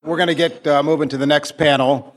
We're going to get moving to the next panel,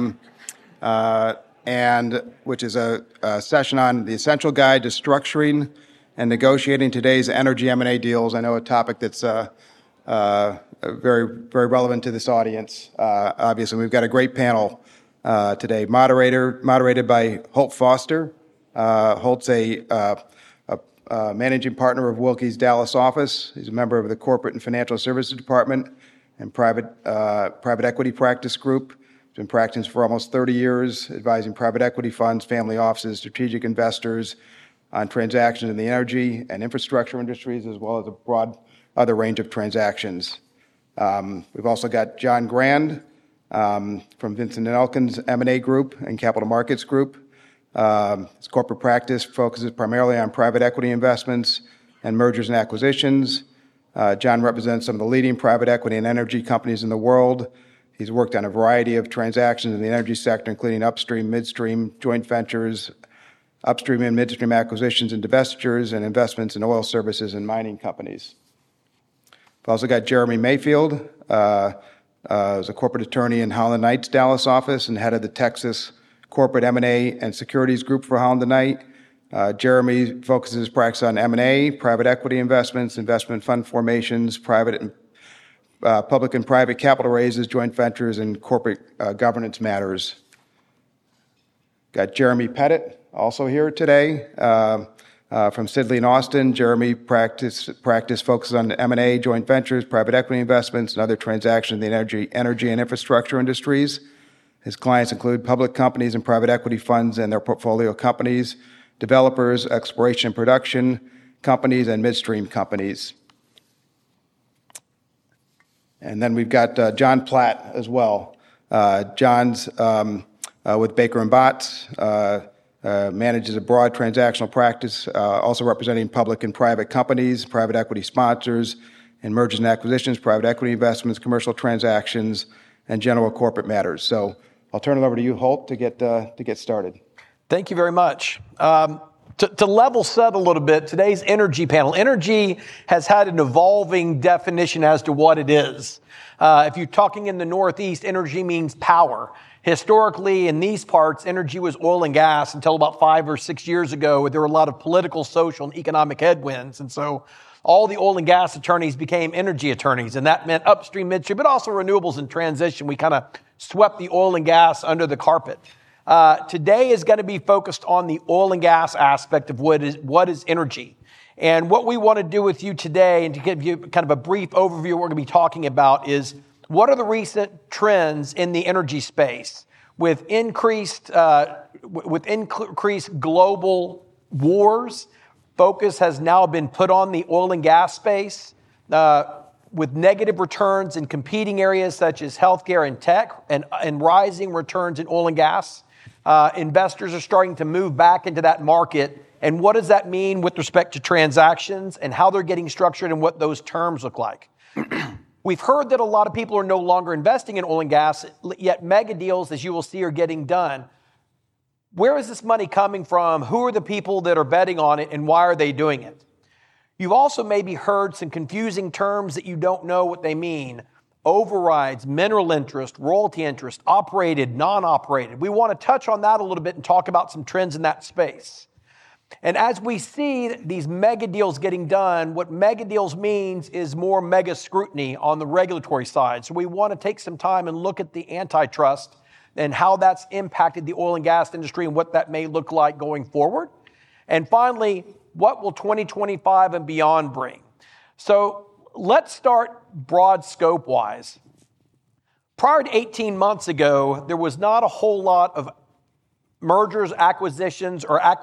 and which is a session on the essential guide to structuring and negotiating today's energy M&A deals. I know a topic that's very, very relevant to this audience. Obviously, we've got a great panel today, moderated by Holt Foster. Holt's a managing partner of Wilkie's Dallas office. He's a member of the Corporate and Financial Services Department and private equity practice group. He's been practicing for almost 30 years, advising private equity funds, family offices, strategic investors on transactions in the energy and infrastructure industries, as well as a broad other range of transactions. We've also got John Grand from Vincent & Elkins M&A Group and Capital Markets Group. His corporate practice focuses primarily on private equity investments and mergers and acquisitions. John represents some of the leading private equity and energy companies in the world. He's worked on a variety of transactions in the energy sector, including upstream, midstream, joint ventures, upstream and midstream acquisitions and divestitures, and investments in oil services and mining companies. We've also got Jeremy Mayfield, who's a corporate attorney in Holland Knight's Dallas office and head of the Texas Corporate M&A and Securities Group for Holland Knight. Jeremy focuses his practice on M&A, private equity investments, investment fund formations, private and public and private capital raises, joint ventures, and corporate governance matters. Got Jeremy Pettit also here today from Sidley and Austin. Jeremy practice focuses on M&A, joint ventures, private equity investments, and other transactions in the energy and infrastructure industries. His clients include public companies and private equity funds and their portfolio companies, developers, exploration and production companies, and midstream companies. And then we've got John Platt as well. John's with Baker & Botts, manages a broad transactional practice, also representing public and private companies, private equity sponsors, and mergers and acquisitions, private equity investments, commercial transactions, and general corporate matters. So I'll turn it over to you, Holt, to get started. Thank you very much. To level set a little bit, today's energy panel. Energy has had an evolving definition as to what it is. If you're talking in the Northeast, energy means power. Historically, in these parts, energy was oil and gas until about 5 or 6 years ago. There were a lot of political, social, and economic headwinds. And so all the oil and gas attorneys became energy attorneys. And that meant upstream, midstream, but also renewables and transition. We kind of swept the oil and gas under the carpet. Today is going to be focused on the oil and gas aspect of what is energy. And what we want to do with you today, and to give you kind of a brief overview of what we're going to be talking about, is what are the recent trends in the energy space with increased global wars. Focus has now been put on the oil and gas space with negative returns in competing areas such as healthcare and tech, and rising returns in oil and gas. Investors are starting to move back into that market. And what does that mean with respect to transactions and how they're getting structured and what those terms look like? We've heard that a lot of people are no longer investing in oil and gas, yet mega deals, as you will see, are getting done. Where is this money coming from? Who are the people that are betting on it, and why are they doing it? You've also maybe heard some confusing terms that you don't know what they mean. Overrides, mineral interest, royalty interest, operated, non-operated. We want to touch on that a little bit and talk about some trends in that space. And as we see these mega deals getting done, what mega deals means is more mega scrutiny on the regulatory side. So we want to take some time and look at the antitrust and how that's impacted the oil and gas industry and what that may look like going forward. And finally, what will 2025 and beyond bring? So let's start broad scope-wise. Prior to 18 months ago, there was not a whole lot of mergers, acquisitions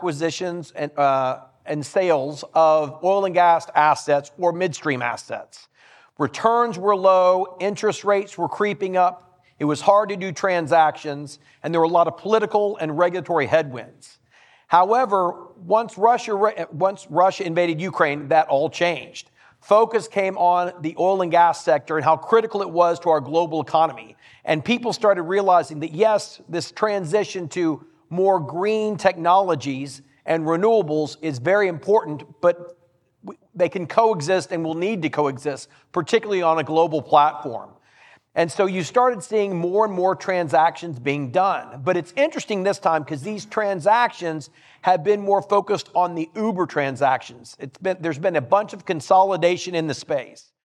and sales of oil and gas assets or midstream assets. Returns were low, interest rates were creeping up, it was hard to do transactions, and there were a lot of political and regulatory headwinds. However, once Russia invaded Ukraine, that all changed. Focus came on the oil and gas sector and how critical it was to our global economy. And people started realizing that, yes, this transition to more green technologies and renewables is very important, but they can coexist and will need to coexist, particularly on a global platform. And so you started seeing more and more transactions being done. But it's interesting this time because these transactions have been more focused on the Uber transactions. There's been a bunch of consolidation in the space.